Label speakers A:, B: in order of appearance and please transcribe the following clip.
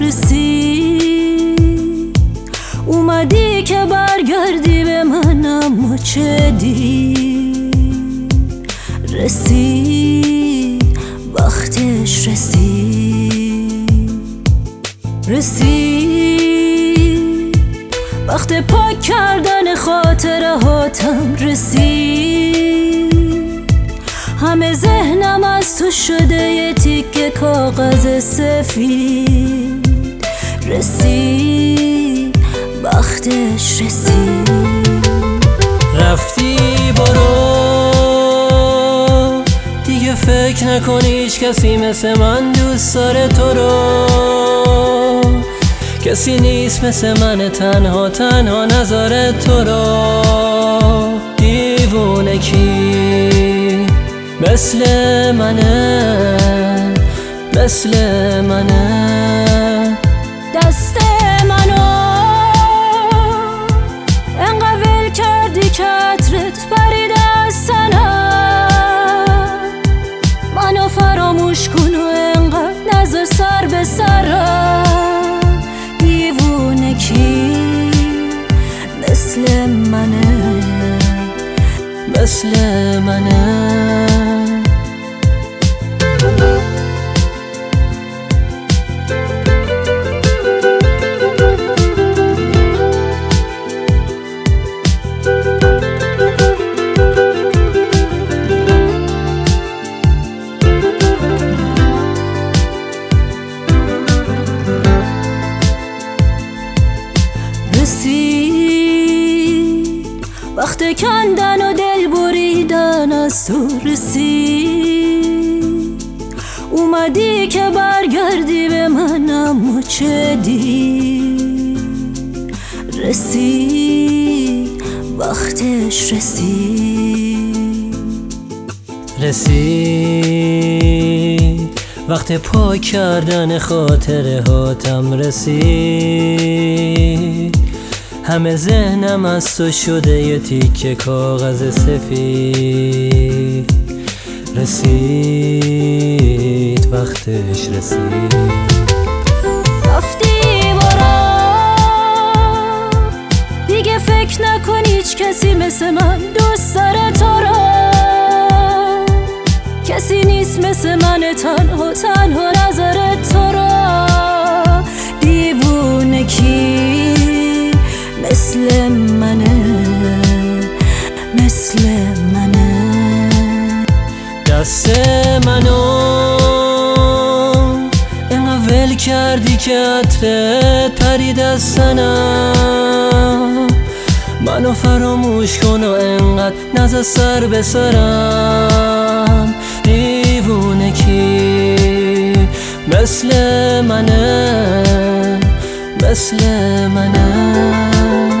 A: رسید. اومدی که برگردی به من، اما چه دید؟ رسید وقتش، رسید وقت پاک کردن خاطره هاتم. رسید همه ذهنم از تو شده یه تیکه کاغذ سفید. رسید وقتش، رسید.
B: رفتی برو دیگه، فکر نکنی هیچ کسی مثل من دوست داره تو رو. کسی نیست مثل من تنها تنها نذاره تو رو. دیوونه کی مثل منه، مثل منه.
A: دست منو انقدر ول کردی که عطرت پرید از سنم. منو فراموش کن و انقدر نذار سر به سرم. دیوونه کی مثل منه،
B: مثل منه.
A: رسید وقت کندن و دل بریدن از تو. رسید اومدی که برگردی به من، اما چه دید؟ رسید وقتش، رسید.
B: رسید وقت پاک کردن خاطره هاتم. رسید همه ذهنم از تو شده یه تیکه کاغذ سفید. رسید وقتش، رسید.
A: رفتی برو دیگه، فکر نکن هیچ کسی مثل من دوست داره تو رو. کسی نیست مثل من تنها تنها نذاره تو رو. دیوونه کی مثل منه، مثل منه.
B: دست منو انقدر ول کردی که عطرت پرید از سنم. منو فراموش کن و انقدر نذار سر به سرم. دیوونه کی مثل منه، مثل منه.